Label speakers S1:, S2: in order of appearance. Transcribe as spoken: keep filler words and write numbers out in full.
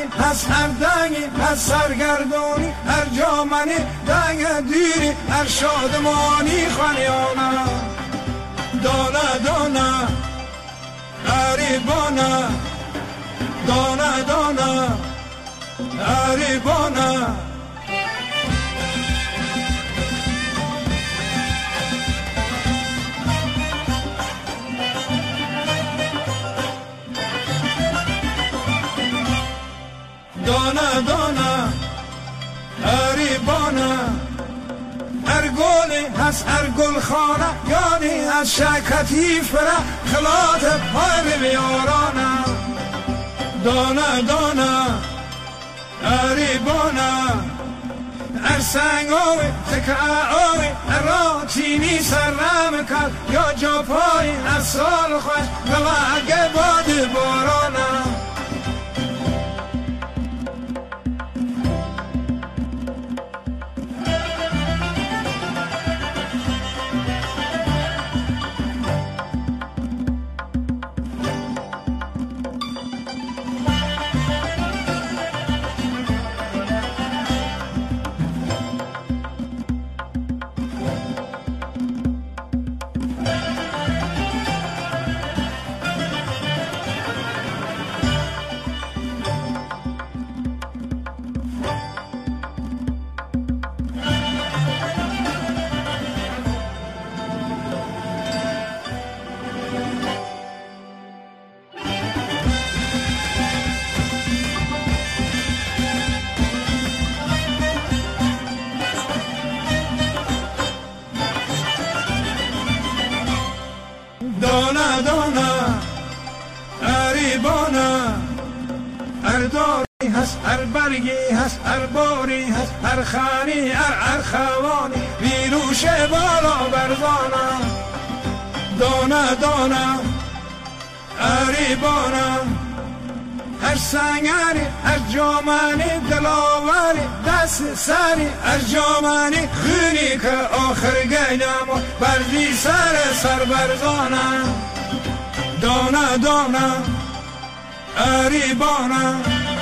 S1: هست هر دنگی هست سرگردانی هر جامنی دنگ دیری هر شادمانی خانیانه دانه دانه غریبانه دانه دانه غریبانه دانه دانه غریبانه هر گلی هست هر گل خانه یادی از شکتی فره خلات پای بیارانه دانه دانه غریبانه هر سنگ آوی تکه آوی هر را چینی سرم کرد یا جا پای هر سال خوش گلگه باد بارانه دانه دانه غریبانه هر داری هست هر برگی هست هر باری هست هر خانی هر هر خوانی ویروش بالا برزانه دانه دانه غریبانه هر سنگری هر جامانی دلاوری دست سری هر جامانی خونی که آخر گیدم و بردی سر سر برزانه دانه دانه غریبانه